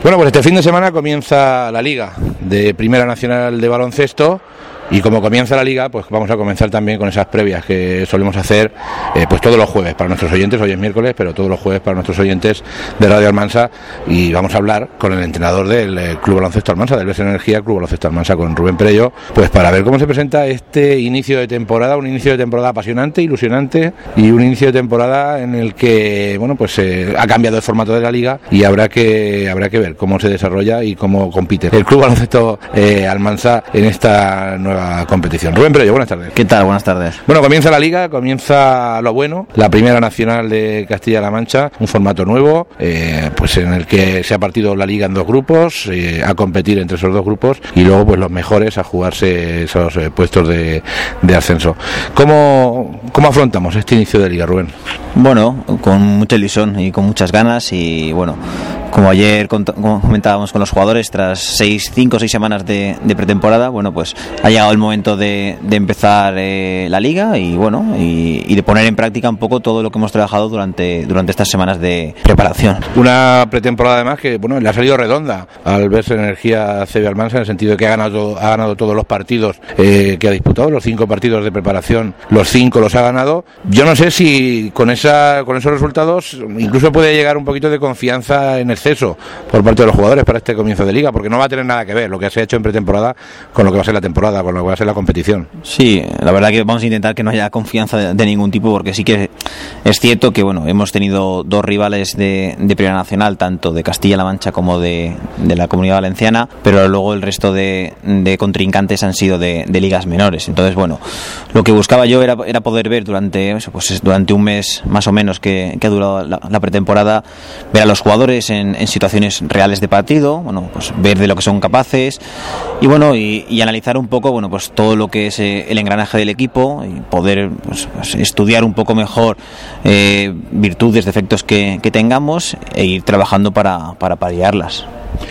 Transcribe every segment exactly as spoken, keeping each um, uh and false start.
Bueno, pues este fin de semana comienza la Liga de Primera Nacional de Baloncesto. Y como comienza la Liga, pues vamos a comenzar también con esas previas que solemos hacer eh, pues todos los jueves para nuestros oyentes. Hoy es miércoles, pero todos los jueves para nuestros oyentes de Radio Almansa. Y vamos a hablar con el entrenador del eh, Club Baloncesto Almansa, del B S Energía Club Baloncesto Almansa, con Rubén Perello, pues para ver cómo se presenta este inicio de temporada, un inicio de temporada apasionante, ilusionante, y un inicio de temporada en el que, bueno, pues eh, ha cambiado el formato de la Liga y habrá que habrá que ver cómo se desarrolla y cómo compite el Club Baloncesto eh, Almansa en esta nueva competición. Rubén Perello, buenas tardes. ¿Qué tal? Buenas tardes. Bueno, comienza la Liga, comienza lo bueno, la Primera Nacional de Castilla-La Mancha, un formato nuevo, eh, pues en el que se ha partido la Liga en dos grupos, eh, a competir entre esos dos grupos y luego pues los mejores a jugarse esos eh, puestos de, de ascenso. ¿Cómo, ¿Cómo afrontamos este inicio de Liga, Rubén? Bueno, con mucha ilusión y con muchas ganas y bueno, como ayer como comentábamos con los jugadores, tras seis, cinco o seis semanas de, de pretemporada, bueno, pues ha llegado el momento de, de empezar eh, la Liga y bueno, y, y de poner en práctica un poco todo lo que hemos trabajado durante, durante estas semanas de preparación. Una pretemporada además que, bueno, le ha salido redonda al B S Energía C B Almansa, en el sentido de que ha ganado, ha ganado todos los partidos eh, que ha disputado, los cinco partidos de preparación, los cinco los ha ganado. Yo no sé si con esa, con esos resultados incluso puede llegar un poquito de confianza en exceso por parte de los jugadores para este comienzo de Liga, porque no va a tener nada que ver lo que se ha hecho en pretemporada con lo que va a ser la temporada, con lo que va a ser la competición. Sí, la verdad que vamos a intentar que no haya confianza de, de ningún tipo, porque sí que es cierto que bueno, hemos tenido dos rivales de, de Primera Nacional, tanto de Castilla-La Mancha como de, de la Comunidad Valenciana, pero luego el resto de, de contrincantes han sido de, de ligas menores. Entonces, bueno, lo que buscaba yo era, era poder ver durante, pues, durante un mes más o menos que, que ha durado la, la pretemporada, ver a los jugadores en, en situaciones reales de partido, bueno, pues ver de lo que son capaces y bueno, y, y analizar un poco, bueno, pues todo lo que es eh, el engranaje del equipo y poder pues, pues, estudiar un poco mejor eh, virtudes, defectos que, que tengamos e ir trabajando para, para paliarlas.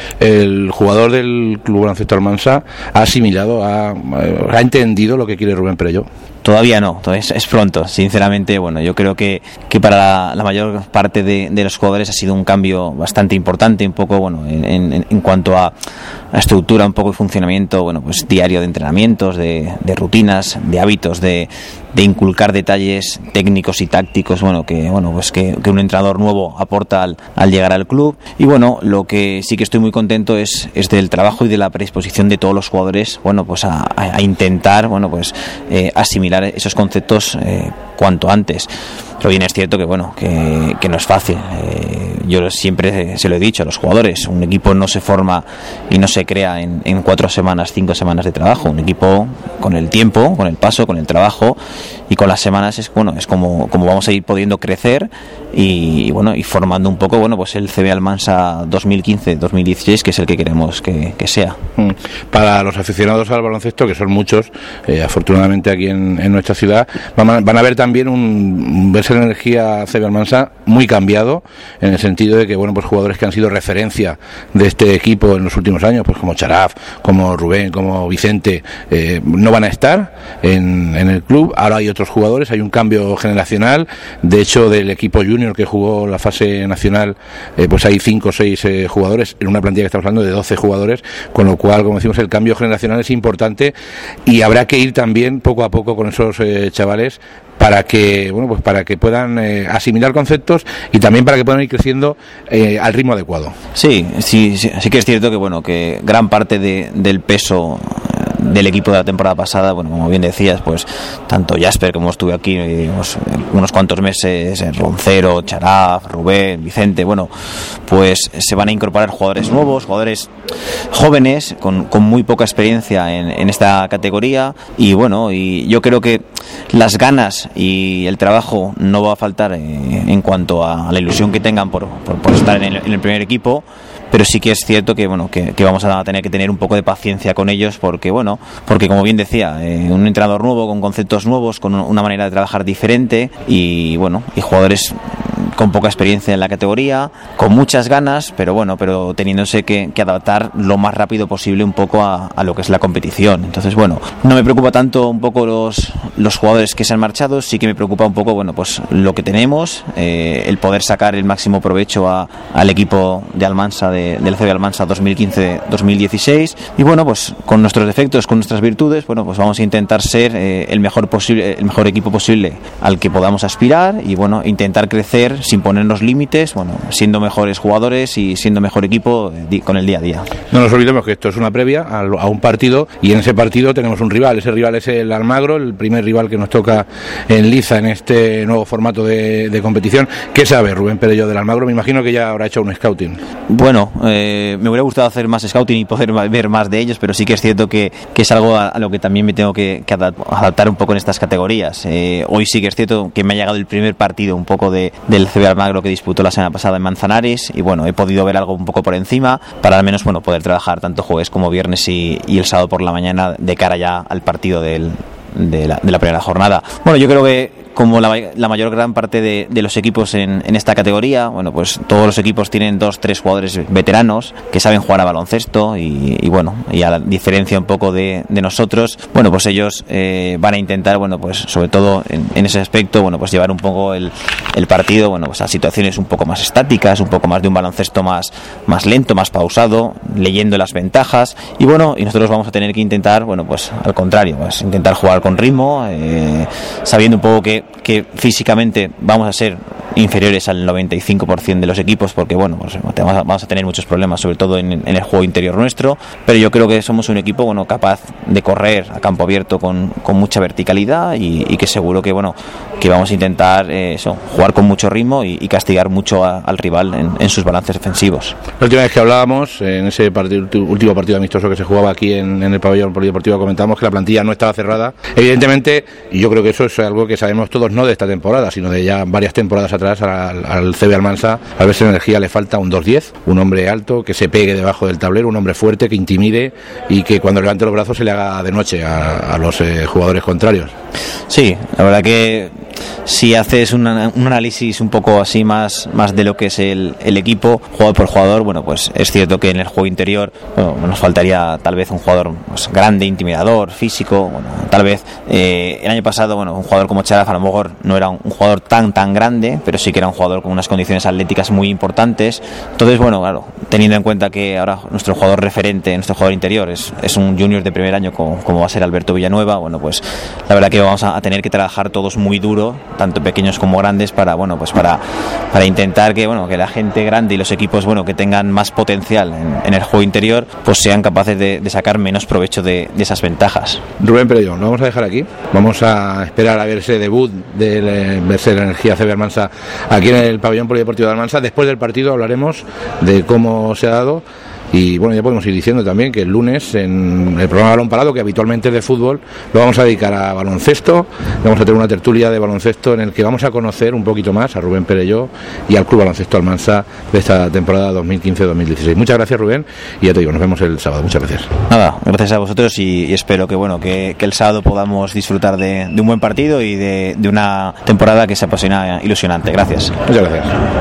El jugador del Club Baloncesto Almansa ha asimilado, ha, ha entendido lo que quiere Rubén Perello. Todavía no, todavía es, es pronto, sinceramente. Bueno, yo creo que, que para la, la mayor parte de, de los jugadores ha sido un cambio bastante importante, un poco, bueno, en, en, en cuanto a, a estructura, un poco de funcionamiento, bueno, pues diario de entrenamientos, de, de rutinas, de hábitos, de, de inculcar detalles técnicos y tácticos, bueno, que bueno, pues que, que un entrenador nuevo aporta al, al llegar al club. Y bueno, lo que sí que estoy muy contento es, es del trabajo y de la predisposición de todos los jugadores, bueno, pues a, a, a intentar, bueno, pues eh, asimilar esos conceptos eh, cuanto antes. Pero bien es cierto que bueno, que, que no es fácil. Eh, yo siempre se lo he dicho a los jugadores, un equipo no se forma y no se crea en, en cuatro semanas, cinco semanas de trabajo. Un equipo con el tiempo, con el paso, con el trabajo y con las semanas es bueno, es como, como vamos a ir pudiendo crecer y, y bueno, y formando un poco, bueno, pues el C B Almansa dos mil quince dos mil dieciséis, que es el que queremos que, que sea. Para los aficionados al baloncesto, que son muchos, eh, afortunadamente aquí en, en nuestra ciudad, van a, van a ver también un, un B S Energía C B Almansa muy cambiado, en el sentido de que bueno, pues jugadores que han sido referencia de este equipo en los últimos años, pues como Charaf, como Rubén, como Vicente, eh, no van a estar en, en el club. Ahora hay otros jugadores, hay un cambio generacional. De hecho, del equipo junior que jugó la fase nacional, eh, pues hay cinco o seis eh, jugadores en una plantilla que estamos hablando de doce jugadores, con lo cual, como decimos, el cambio generacional es importante y habrá que ir también poco a poco con esos eh, chavales para que bueno, pues para que puedan eh, asimilar conceptos y también para que puedan ir creciendo eh, al ritmo adecuado. Sí, sí, sí, sí que es cierto que bueno, que gran parte de, del peso del equipo de la temporada pasada, bueno, como bien decías, pues tanto Jasper, como estuve aquí unos, unos cuantos meses, Roncero, Charaf, Rubén, Vicente, bueno, pues se van a incorporar jugadores nuevos, jugadores jóvenes con, con muy poca experiencia en, en esta categoría y bueno, y yo creo que las ganas y el trabajo no va a faltar eh, en cuanto a la ilusión que tengan por, por, por estar en el, en el primer equipo. Pero sí que es cierto que bueno que, que vamos a tener que tener un poco de paciencia con ellos porque bueno porque como bien decía eh, un entrenador nuevo con conceptos nuevos, con una manera de trabajar diferente y bueno y jugadores con poca experiencia en la categoría, con muchas ganas, pero bueno, pero teniéndose que, que adaptar lo más rápido posible un poco a, a lo que es la competición. Entonces, bueno, no me preocupa tanto un poco los, los jugadores que se han marchado, sí que me preocupa un poco, bueno, pues lo que tenemos, eh, el poder sacar el máximo provecho a, al equipo de Almansa, de, del C B Almansa dos mil quince dos mil dieciséis, y bueno, pues con nuestros defectos, con nuestras virtudes, bueno, pues vamos a intentar ser eh, el mejor posible, el mejor equipo posible al que podamos aspirar, y bueno, intentar crecer sin ponernos límites, bueno, siendo mejores jugadores y siendo mejor equipo eh, con el día a día. No nos olvidemos que esto es una previa a, a un partido, y en ese partido tenemos un rival. Ese rival es el Almagro, el primer rival que nos toca en liza en este nuevo formato de, de competición. ¿Qué sabe Rubén Perelló del Almagro? Me imagino que ya habrá hecho un scouting. Bueno, eh, me hubiera gustado hacer más scouting y poder ver más de ellos, pero sí que es cierto que, que es algo a, a lo que también me tengo que, que adaptar un poco en estas categorías. Eh, hoy sí que es cierto que me ha llegado el primer partido un poco de, del C B Almagro que disputó la semana pasada en Manzanares, y bueno, he podido ver algo un poco por encima para al menos, bueno, poder trabajar tanto jueves como viernes y, y el sábado por la mañana de cara ya al partido del, de, la, de la primera jornada. Bueno, yo creo que como la, la mayor gran parte de, de los equipos en, en esta categoría, bueno, pues todos los equipos tienen dos, tres jugadores veteranos que saben jugar a baloncesto, y, y bueno, y a la diferencia un poco de, de nosotros, bueno, pues ellos eh, van a intentar, bueno, pues sobre todo en, en ese aspecto, bueno, pues llevar un poco el, el partido, bueno, pues a situaciones un poco más estáticas, un poco más de un baloncesto más, más lento, más pausado, leyendo las ventajas, y bueno, y nosotros vamos a tener que intentar, bueno, pues al contrario, pues intentar jugar con ritmo, eh, sabiendo un poco que que físicamente vamos a ser inferiores al noventa y cinco por ciento de los equipos, porque bueno, pues vamos a, vamos a tener muchos problemas, sobre todo en, en el juego interior nuestro, pero yo creo que somos un equipo, bueno, capaz de correr a campo abierto con, con mucha verticalidad, y, y que seguro que bueno, que vamos a intentar eh, eso, jugar con mucho ritmo y, y castigar mucho a, al rival en, en sus balances defensivos. La última vez que hablábamos, en ese partido, último partido amistoso que se jugaba aquí en, en el pabellón polideportivo, comentamos que la plantilla no estaba cerrada, evidentemente, y yo creo que eso es algo que sabemos todos, no de esta temporada, sino de ya varias temporadas atrás. Al, al C B Almansa, al verse Energía, le falta un dos diez, un hombre alto que se pegue debajo del tablero, un hombre fuerte que intimide y que cuando levante los brazos se le haga de noche a, a los eh, jugadores contrarios. Sí, la verdad que si haces una, un análisis un poco así más, más de lo que es el, el equipo, jugador por jugador, bueno, pues es cierto que en el juego interior, bueno, nos faltaría tal vez un jugador pues, grande, intimidador, físico, bueno, tal vez eh, el año pasado, bueno, un jugador como Charaf a lo mejor no era un, un jugador tan tan grande, pero sí que era un jugador con unas condiciones atléticas muy importantes. Entonces, bueno, claro, teniendo en cuenta que ahora nuestro jugador referente, nuestro jugador interior es, es un junior de primer año como, como va a ser Alberto Villanueva, bueno, pues la verdad que vamos a, a tener que trabajar todos muy duro, tanto pequeños como grandes, para bueno, pues para, para intentar que bueno, que la gente grande y los equipos bueno, que tengan más potencial en, en el juego interior, pues sean capaces de, de sacar menos provecho de, de esas ventajas. Rubén Perelló, lo vamos a dejar aquí. Vamos a esperar a ver ese debut del Verser Energía C B Almansa aquí en el pabellón polideportivo de Almansa. Después del partido hablaremos de cómo se ha dado. Y bueno, ya podemos ir diciendo también que el lunes en el programa Balón Parado, que habitualmente es de fútbol, lo vamos a dedicar a baloncesto. Vamos a tener una tertulia de baloncesto en el que vamos a conocer un poquito más a Rubén Perelló y al Club Baloncesto Almansa de esta temporada dos mil quince dos mil dieciséis. Muchas gracias, Rubén, y ya te digo, nos vemos el sábado. Muchas gracias. Nada, gracias a vosotros y, y espero que bueno que, que el sábado podamos disfrutar de, de un buen partido y de, de una temporada que se apasiona ilusionante. Gracias. Muchas gracias.